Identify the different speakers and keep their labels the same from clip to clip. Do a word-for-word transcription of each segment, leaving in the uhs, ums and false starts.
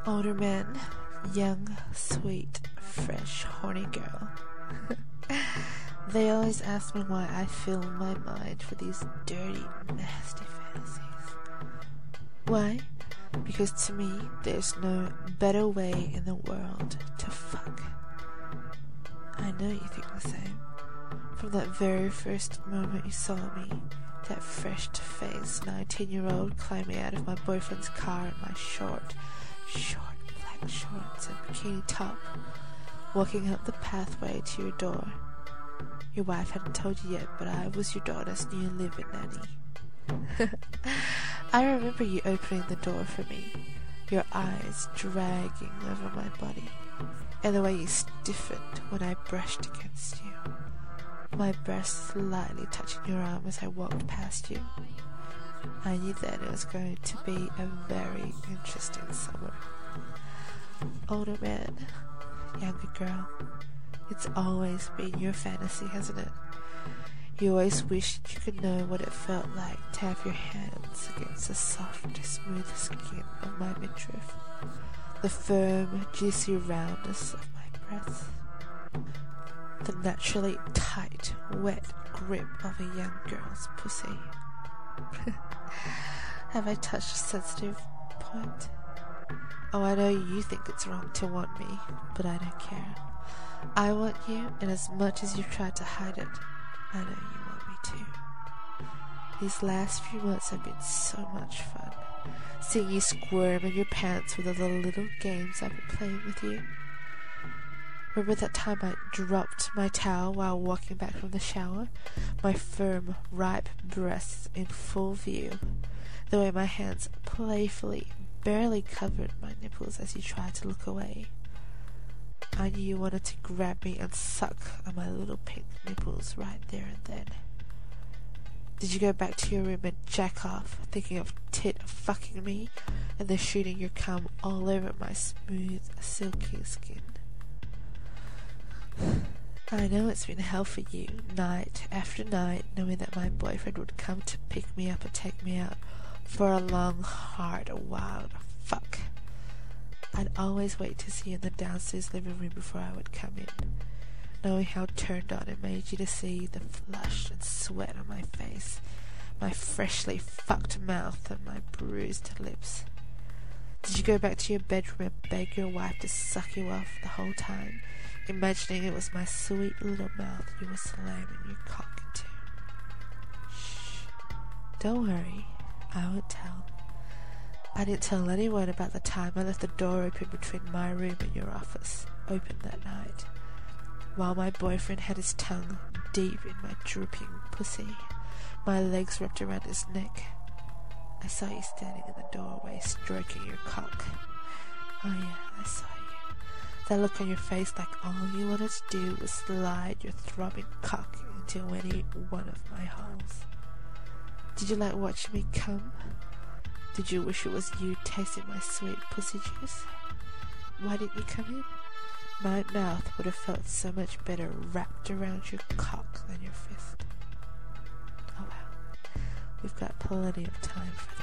Speaker 1: Older man, young, sweet, fresh, horny girl. They always ask me why I fill my mind with these dirty, nasty fantasies. Why? Because to me, there's no better way in the world to fuck. I know you think the same. From that very first moment you saw me, that fresh-faced nineteen-year-old climbing out of my boyfriend's car in my short, short black shorts and bikini top, walking up the pathway to your door. Your wife hadn't told you yet, but I was your daughter's new living nanny. I remember you opening the door for me, your eyes dragging over my body, and the way you stiffened when I brushed against you, my breast slightly touching your arm as I walked past you. I knew then it was going to be a very interesting summer. Older man, younger girl, it's always been your fantasy, hasn't it? You always wished you could know what it felt like to have your hands against the soft, smooth skin of my midriff, the firm, juicy roundness of my breasts, the naturally tight, wet grip of a young girl's pussy. Have I touched a sensitive point? Oh, I know you think it's wrong to want me, but I don't care. I want you, and as much as you've tried to hide it, I know you want me too. These last few months have been so much fun, seeing you squirm in your pants with all the little games I've been playing with you. Remember that time I dropped my towel while walking back from the shower, my firm, ripe breasts in full view, the way my hands playfully barely covered my nipples as you tried to look away. I knew you wanted to grab me and suck on my little pink nipples right there and then. Did you go back to your room and jack off, thinking of tit fucking me, and then shooting your cum all over my smooth, silky skin? I know it's been hell for you, night after night, knowing that my boyfriend would come to pick me up and take me out for a long, hard, wild fuck. I'd always wait to see you in the downstairs living room before I would come in, knowing how turned on it made you to see the flush and sweat on my face, my freshly fucked mouth and my bruised lips. Did you go back to your bedroom and beg your wife to suck you off the whole time, imagining it was my sweet little mouth you were slamming your cock into? Shh. Don't worry, I won't tell. I didn't tell anyone about the time I left the door open between my room and your office, open that night, while my boyfriend had his tongue deep in my drooping pussy, my legs wrapped around his neck. I saw you standing in the doorway, stroking your cock. Oh yeah, I saw you. That look on your face like all you wanted to do was slide your throbbing cock into any one of my holes. Did you like watching me come? Did you wish it was you tasting my sweet pussy juice? Why didn't you come in? My mouth would have felt so much better wrapped around your cock than your fist. Oh well, we've got plenty of time for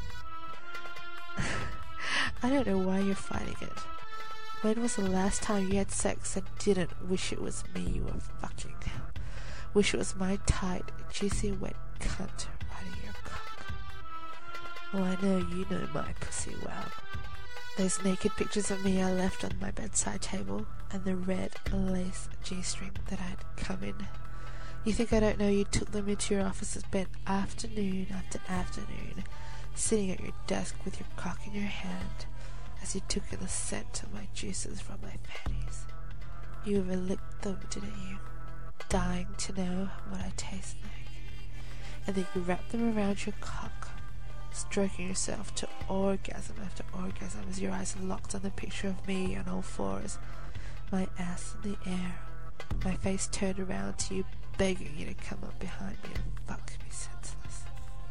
Speaker 1: that. I don't know why you're fighting it. When was the last time you had sex and didn't wish it was me you were fucking? Wish it was my tight, juicy, wet cunt riding your cock. Well, I know you know my pussy well. Those naked pictures of me I left on my bedside table, and the red lace G-string that I'd come in. You think I don't know you took them into your office and spent afternoon after afternoon sitting at your desk with your cock in your hand as you took in the scent of my juices from my panties. You ever licked them, didn't you? Dying to know what I taste like. And then you wrapped them around your cock, stroking yourself to orgasm after orgasm as your eyes locked on the picture of me on all fours, my ass in the air, my face turned around to you, begging you to come up behind me and fuck me senseless.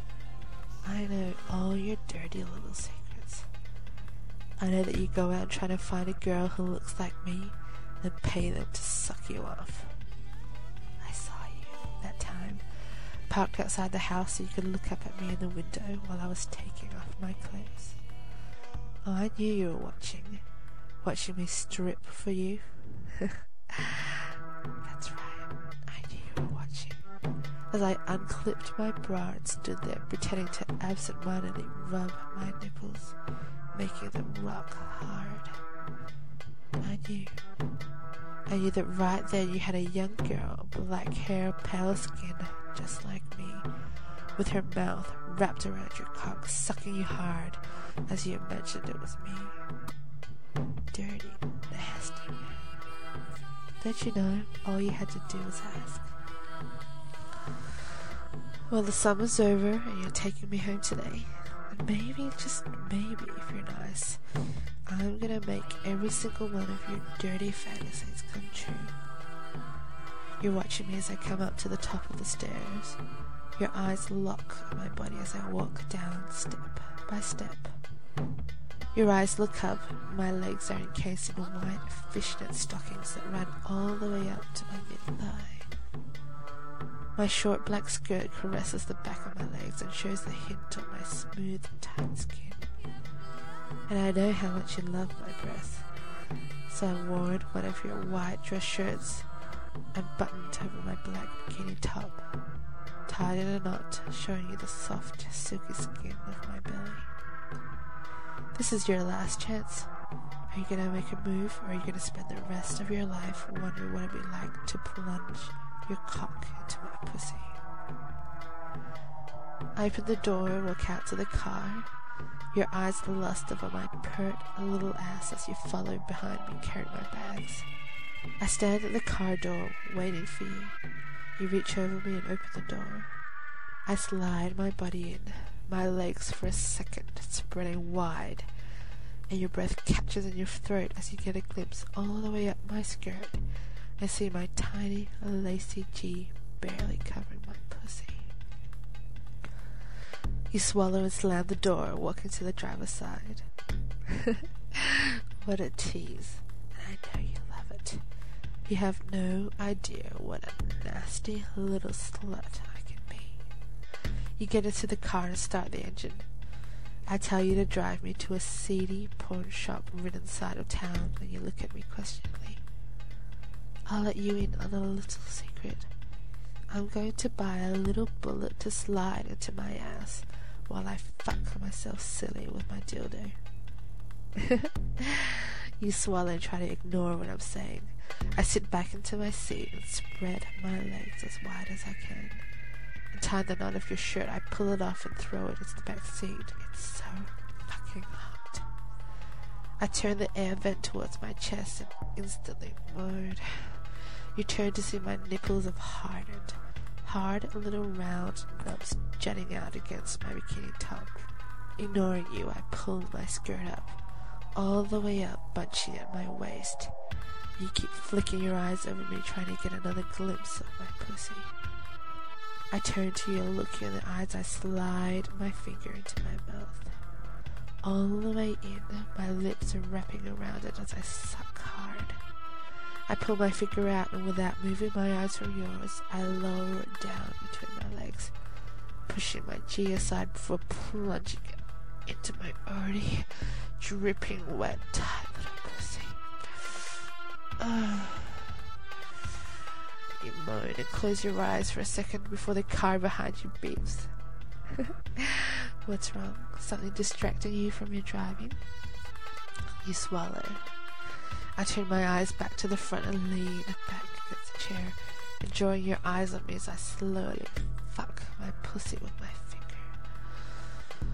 Speaker 1: I know all your dirty little secrets. I know that you go out trying to find a girl who looks like me and pay them to suck you off. I saw you that time, parked outside the house so you could look up at me in the window while I was taking off my clothes. Oh, I knew you were watching. Watching me strip for you. That's right. I knew you were watching. As I unclipped my bra and stood there, pretending to absent-mindedly rub my nipples, making them rock hard. I knew. I knew that right there you had a young girl, black hair, pale skin, just like me, with her mouth wrapped around your cock, sucking you hard, as you imagined it was me. Dirty, nasty. Don't you know, all you had to do was ask. Well, the summer's over, and you're taking me home today. And maybe, just maybe, if you're nice, I'm gonna make every single one of your dirty fantasies come true. You're watching me as I come up to the top of the stairs. Your eyes lock on my body as I walk down step by step. Your eyes look up, my legs are encased in white fishnet stockings that run all the way up to my mid-thigh. My short black skirt caresses the back of my legs and shows the hint on my smooth, tight skin. And I know how much you love my breath, so I worn one of your white dress shirts and buttoned over my black bikini top, tied in a knot, showing you the soft, silky skin of my belly. This is your last chance. Are you gonna make a move, or are you gonna spend the rest of your life wondering what it'd be like to plunge your cock into my pussy? I open the door and walk out to the car, your eyes lust over my pert little ass as you follow behind me carrying my bags. I stand at the car door, waiting for you. You reach over me and open the door. I slide my body in, my legs for a second spreading wide, and your breath catches in your throat as you get a glimpse all the way up my skirt and see my tiny, lacy G barely covering my pussy. You swallow and slam the door, walking to the driver's side. What a tease, and I know you love it. You have no idea what a nasty little slut I can be. You get into the car and start the engine. I tell you to drive me to a seedy pawn shop ridden side of town, and you look at me questioningly. I'll let you in on a little secret. I'm going to buy a little bullet to slide into my ass while I fuck myself silly with my dildo. You swallow and try to ignore what I'm saying. I sit back into my seat and spread my legs as wide as I can. And tying the knot of your shirt, I pull it off and throw it into the back seat. It's so fucking hot. I turn the air vent towards my chest and instantly moan. You turn to see my nipples have hardened. Hard little round knobs jutting out against my bikini top. Ignoring you, I pull my skirt up, all the way up, bunching at my waist. You keep flicking your eyes over me, trying to get another glimpse of my pussy. I turn to you, look you in the eyes, I slide my finger into my mouth. All the way in, my lips are wrapping around it as I suck hard. I pull my finger out, and without moving my eyes from yours, I lower it down between my legs, pushing my G aside before plunging it into my already dripping wet, tight little pussy. Uh, you moan and close your eyes for a second before the car behind you beeps. What's wrong? Something distracting you from your driving? You swallow. I turn my eyes back to the front and lean back against the chair, enjoying your eyes on me as I slowly fuck my pussy with my finger.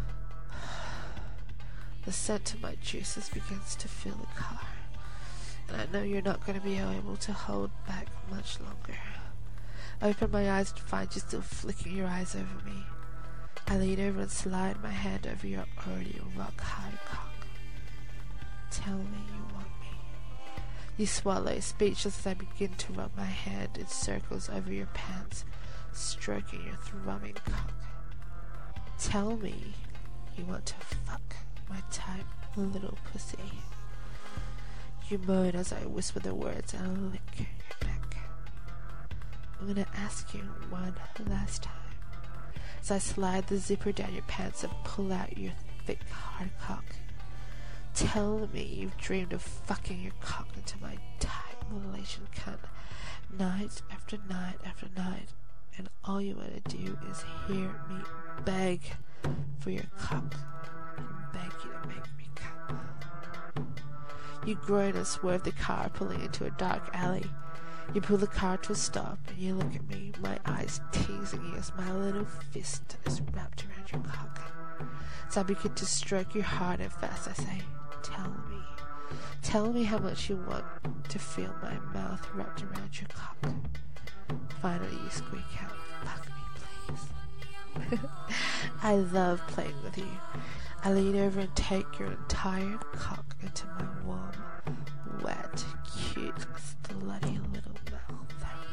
Speaker 1: The scent of my juices begins to fill the car, and I know you're not going to be able to hold back much longer. I open my eyes to find you still flicking your eyes over me. I lean over and slide my hand over your already rock-hard cock. Tell me you want me. You swallow, speechless as I begin to rub my hand in circles over your pants, stroking your throbbing cock. Tell me you want to fuck my tight little pussy. You moan as I whisper the words and lick your neck. I'm gonna ask you one last time. As I slide the zipper down your pants and pull out your thick hard cock. Tell me you've dreamed of fucking your cock into my tight mutilation cunt night after night after night, and all you want to do is hear me beg for your cock and beg you to make me come. You groan and swerve the car, pulling into a dark alley. You pull the car to a stop and you look at me, my eyes teasing you as my little fist is wrapped around your cock. As I begin to stroke you hard and fast, I say, tell me, tell me how much you want to feel my mouth wrapped around your cock. Finally you squeak out, fuck me please. I love playing with you. I lean over and take your entire cock into my warm, wet, cute, slutty little mouth.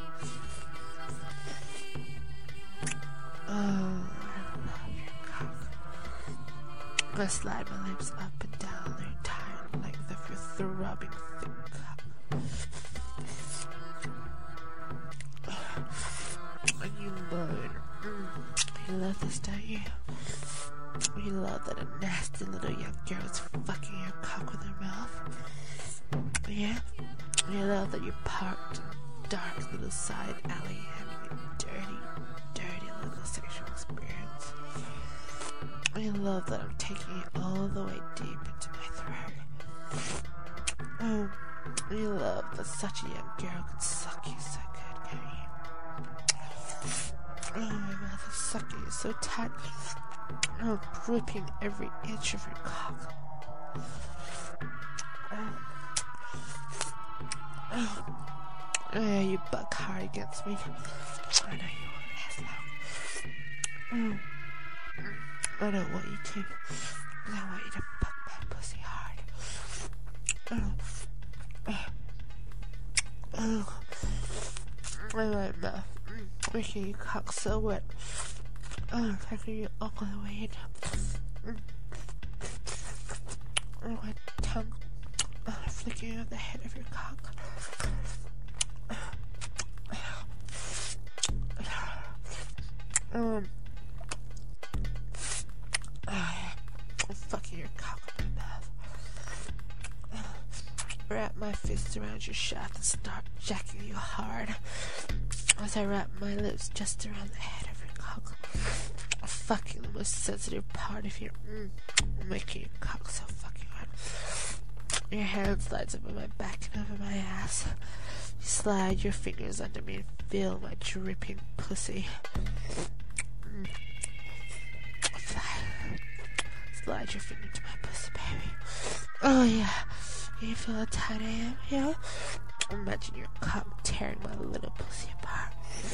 Speaker 1: Oh, I love your cock. I slide my lips up and down the entire length of your throbbing thick cock. And you moan. Mm, you love this, don't you? You love that a nasty little young girl is fucking your cock with her mouth. Yeah? You love that you're parked in a dark little side alley having a dirty, dirty little sexual experience. You love that I'm taking you all the way deep into my throat. Oh, you love that such a young girl could suck you so good, can't you? Oh, my mouth is sucking you so tight. Oh, gripping every inch of your cock. Oh. Oh. Oh, yeah, you buck hard against me. I know you want it as long. Oh. I don't want you to. I want you to fuck my pussy hard. Oh. Oh. Oh. Oh, my mouth. Making your cock so wet. Oh, taking you all the way in. Mm. Oh, my tongue oh, flicking over the head of your cock. Um, I'm fucking your cock with my mouth. Wrap my fists around your shaft and start jacking you hard. As I wrap my lips just around the head of your cock, fucking the most sensitive part of your mm, making your cock so fucking hard. Your hand slides over my back and over my ass. You slide your fingers under me and feel my dripping pussy. Mm. Slide, slide your finger to my pussy, baby. Oh yeah, you feel how tight I am, yeah? Imagine your cock tearing my little pussy apart.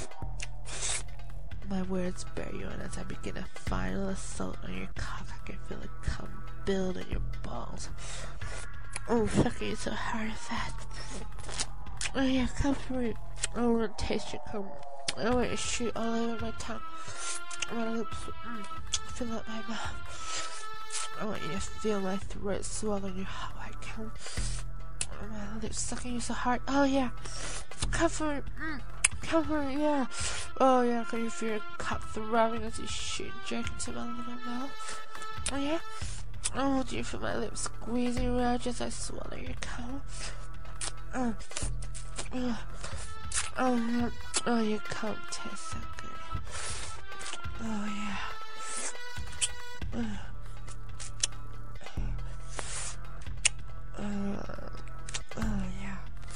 Speaker 1: My words bear you on as I begin a final assault on your cock. I can feel it cum build in your balls. Oh, fucking you so hard and fast. Oh yeah, come for me. I want to taste your cum. I want to shoot all over my tongue. My lips mm, fill up my mouth. I want you to feel my throat swallowing your hot white cum. My lips sucking you so hard. Oh yeah, come for it. Mm. Come for it, yeah. Oh yeah, can you feel your cock throbbing as you shoot jerk into my little mouth? Oh yeah. Oh, do you feel my lips squeezing around you as I swallow your cum? Oh, oh, oh, oh, your cum tastes so good. Oh yeah. Oh, oh. Oh, yeah.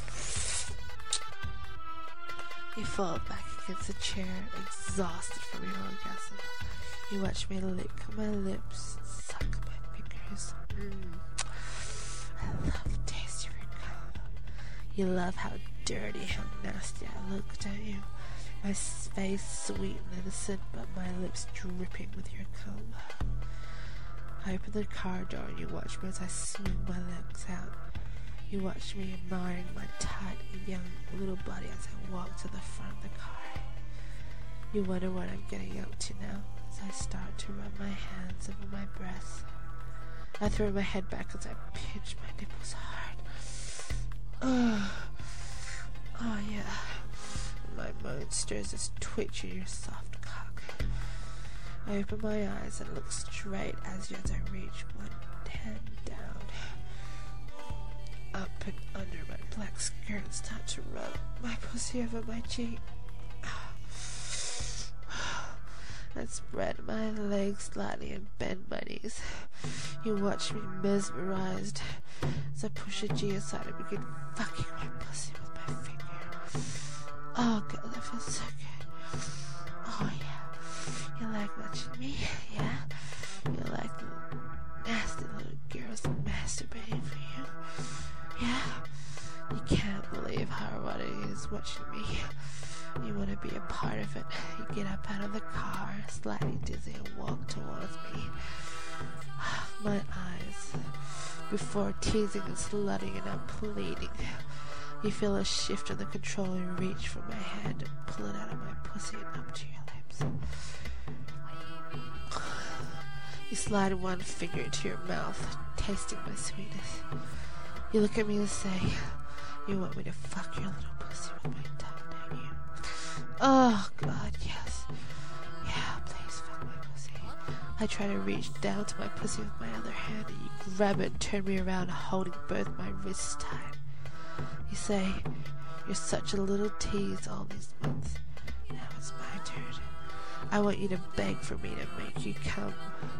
Speaker 1: You fall back against the chair, exhausted from your orgasm. You watch me lick my lips, suck my fingers. Mm. I love the taste of your cum. You love how dirty, how nasty I look, don't you? My face sweet and innocent, but my lips dripping with your cum. I open the car door and you watch me as I swing my legs out. You watch me admiring my tight, young little body as I walk to the front of the car. You wonder what I'm getting up to now as I start to rub my hands over my breasts. I throw my head back as I pinch my nipples hard. Oh, oh yeah. My moan stirs this twitch in your soft cock. I open my eyes and look straight as you as I reach one hand down. black skirt and start to rub my pussy over my cheek. I spread my legs slightly and bend my knees. You watch me mesmerized as I push a G aside and begin fucking my pussy with my finger. Oh god, that feels so good. Oh yeah. You like watching me? Yeah? You like the nasty little girls masturbating for you? Yeah? You can't believe how erotic it is watching me. You want to be a part of it. You get up out of the car, slightly dizzy, and walk towards me. My eyes, before teasing and slutting and I'm pleading. You feel a shift in the control and reach for my hand and pull it out of my pussy and up to your lips. You slide one finger into your mouth, tasting my sweetness. You look at me and say, you want me to fuck your little pussy with my tongue, don't you? Oh, God, yes. Yeah, please fuck my pussy. I try to reach down to my pussy with my other hand, and you grab it and turn me around, holding both my wrists tight. You say, you're such a little tease all these months. Now it's my turn. I want you to beg for me to make you come.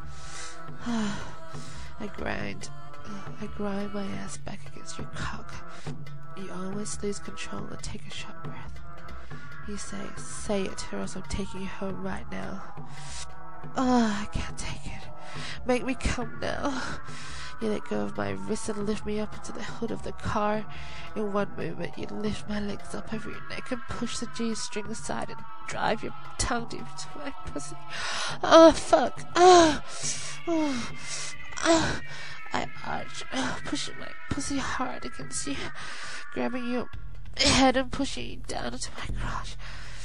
Speaker 1: I grind. I grind my ass back against your cock. You always lose control and take a short breath. You say, say it, or else I'm taking you home right now. Oh, I can't take it. Make me come now. You let go of my wrist and lift me up into the hood of the car. In one movement, you lift my legs up over your neck and push the G-string aside and drive your tongue deep into my pussy. Oh, fuck. Oh, oh, oh. I arch, oh, pushing my pussy hard against you, grabbing your head and pushing you down into my crotch.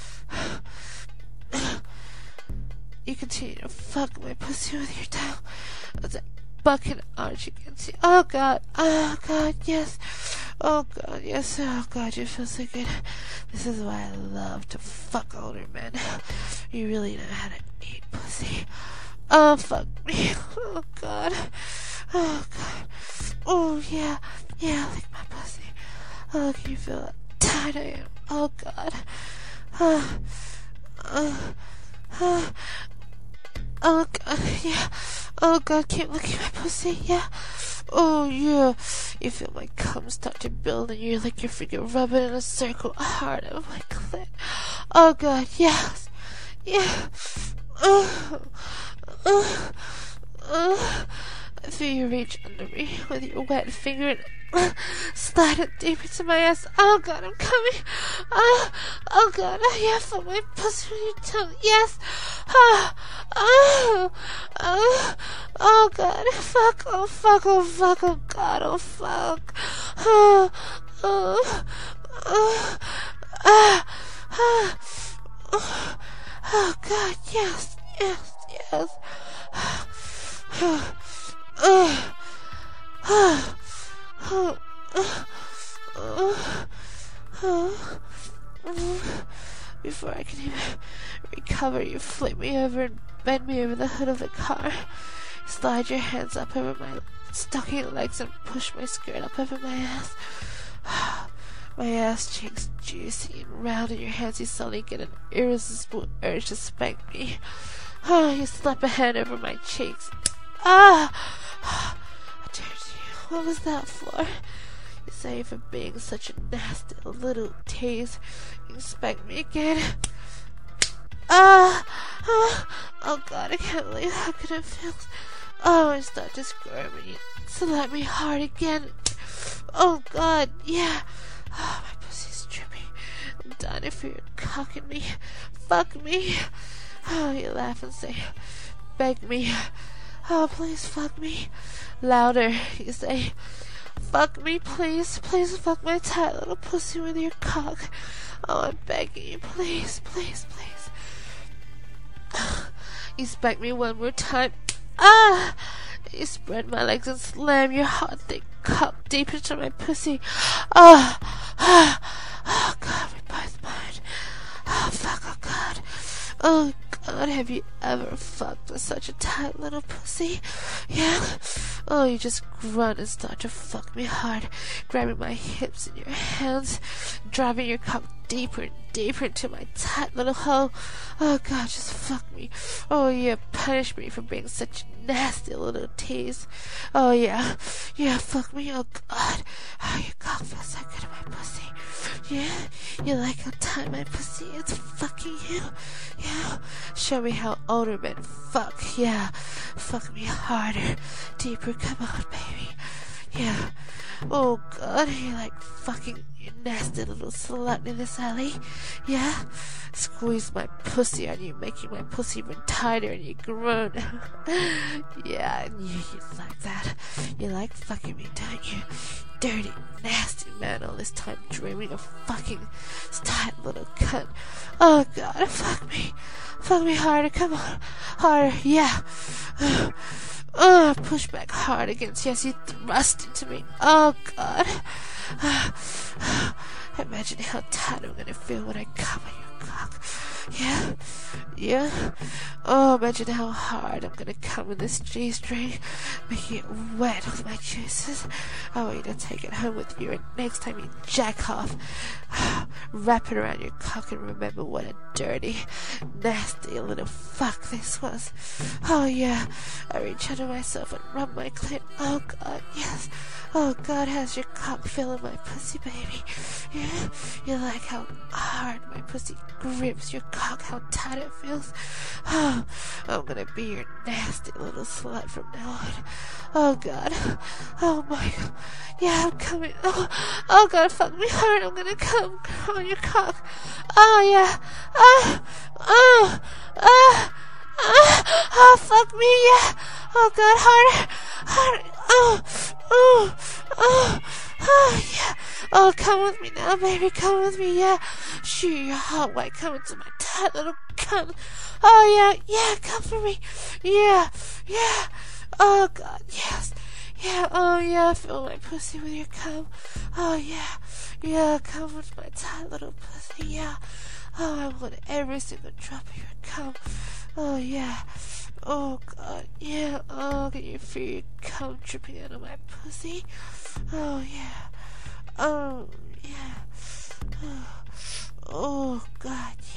Speaker 1: You continue to fuck my pussy with your tongue as I buck and arch against you. Oh god, oh god, yes. Oh god, yes, oh god, you feel so good. This is why I love to fuck older men. You really know how to eat pussy. Oh fuck me, oh god. Oh god. Oh yeah. Yeah, lick my pussy. Oh, can you feel how tight I am? Oh god. Oh, oh, oh, oh god, yeah. Oh god, keep licking my pussy, yeah. Oh yeah. You feel my cum start to build and you lick your finger, rub it in a circle hard on my clit. Oh god, yes. Yeah. Oh, oh, oh. I feel you reach under me with your wet finger and slide it deep into my ass. Oh god, I'm coming. Oh, oh god, oh yeah, fuck my pussy with your tongue. Yes. Oh, oh, oh, oh god, fuck, oh fuck, oh fuck, oh god, oh fuck. Oh, oh, oh, ah, ah, oh, oh god, yes, yes, yes. Oh, oh, oh, oh, oh, oh, oh. Before I can even recover, you flip me over and bend me over the hood of the car. Slide your hands up over my stocking legs and push my skirt up over my ass. My ass cheeks juicy and round in your hands. You suddenly get an irresistible urge to spank me. Oh, you slap a hand over my cheeks. Ah! I turned to you. What was that for? You say for being such a nasty little tease. You spank me again. Ah! Ah! Oh god, I can't believe how good it feels. Oh, I start to squirm and you slap me hard again. Oh god, yeah. Oh, my pussy's dripping. I'm dying for you cocking me. Fuck me. Oh, you laugh and say, beg me. Oh, please fuck me. Louder, you say, fuck me, please. Please fuck my tight little pussy with your cock. Oh, I'm begging you, please, please, please. You spank me one more time. Ah! You spread my legs and slam your hot, thick cock deep into my pussy. Oh, oh, oh God, we both moan. Oh, fuck, oh God. Oh, God. God, have you ever fucked with such a tight little pussy? Yeah? Oh, you just grunt and start to fuck me hard, grabbing my hips in your hands, driving your cock deeper and deeper into my tight little hole. Oh, God, just fuck me. Oh, yeah, punish me for being such a nasty little tease. Oh, yeah. Yeah, fuck me. Oh, God. Oh, your cock feels so good in my pussy. Yeah? You like how tight my pussy is fucking you? Yeah? Show me how older men fuck. Yeah. Fuck me harder. Deeper. Come on, baby. Yeah. Oh, God, you like fucking you nasty little slut in this alley. Yeah? Squeeze my pussy on you, making my pussy even tighter, and you groan. Yeah, I knew you'd like that. You like fucking me, don't you? Dirty, nasty man, all this time dreaming of fucking this tight little cunt. Oh, God, fuck me. Fuck me harder, come on. Harder, yeah. Oh, push back hard against you as you thrust into me. Oh, God. Imagine how tight I'm gonna feel when I come on your cock. Yeah? Yeah? Oh, imagine how hard I'm gonna come in this G-string, making it wet with my juices. I want you to take it home with you, and next time you jack off, wrap it around your cock and remember what a dirty, nasty little fuck this was. Oh, yeah. I reach under myself and rub my clit. Oh, God, yes. Oh, God, how's your cock feeling my pussy, baby? Yeah? You like how hard my pussy grips your cock, how tight it feels? Oh, I'm gonna be your nasty little slut from now on. Oh, God. Oh, my God. Yeah, I'm coming. Oh, oh, God, fuck me hard. I'm gonna come on your cock. Oh, yeah. Oh, oh, oh, oh, oh, fuck me, yeah. Oh, God, harder, harder. Oh, oh, oh, oh, yeah. Oh, come with me now, baby. Come with me, yeah. Shoot your hot white coming to my tight little cunt. Oh, yeah, yeah, come for me. Yeah, yeah. Oh, God, yes. Yeah, oh, yeah, fill my pussy with your cum. Oh, yeah, yeah, come with my tight little pussy, yeah. Oh, I want every single drop of your cum. Oh, yeah. Oh, God, yeah. Oh, can you feel your cum dripping out of my pussy? Oh, yeah. Oh, yeah. Oh, oh, God,